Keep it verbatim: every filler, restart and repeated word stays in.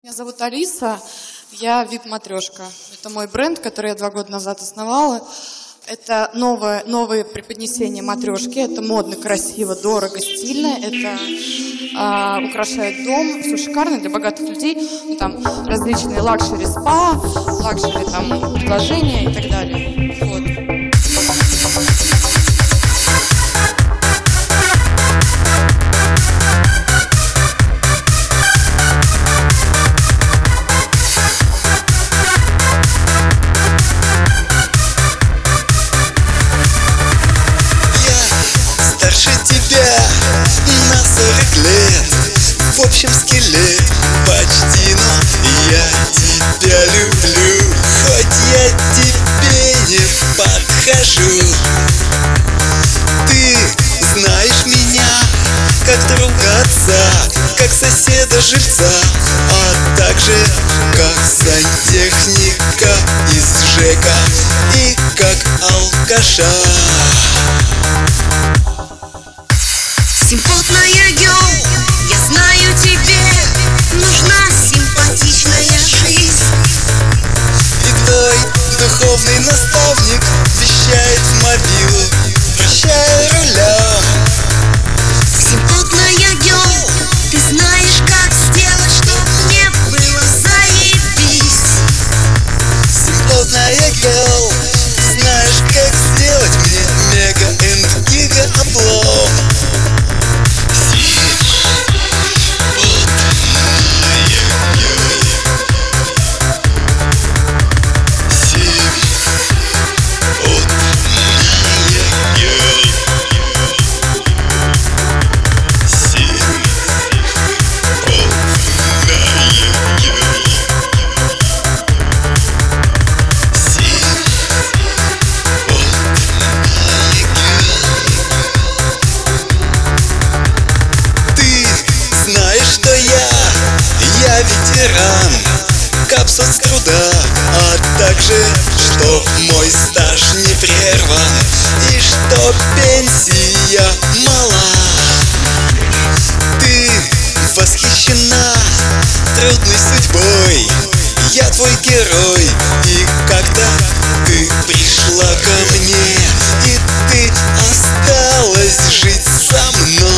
Меня зовут Алиса, я вип-матрешка. Это мой бренд, который я два года назад основала. Это новое, новое преподнесение матрешки. Это модно, красиво, дорого, стильно. Это а, украшает дом. Все шикарно для богатых людей. Ну, там различные лакшери спа, лакшери там предложения и так далее. Вот. На сорок лет, в общем скелет почти, но я тебя люблю, хоть я тебе не подхожу. Ты знаешь меня как друга отца, как соседа жильца, а также как сантехника из ЖЭКа и как алкаша. Симпотная гёрл, я знаю, тебе нужна симпатичная жизнь. И твой духовный наставник вещает в мобилу, вращая рулем. Симпотная гёрл, ты знаешь, как сделать, чтоб мне было заебись. Симпотная гёрл, ты знаешь, как сделать мне мега энд гига облом. Я ветеран, капсул с труда, а также, что мой стаж не прерван и что пенсия мала. Ты восхищена трудной судьбой, я твой герой, и как-то ты пришла ко мне, и ты осталась жить со мной.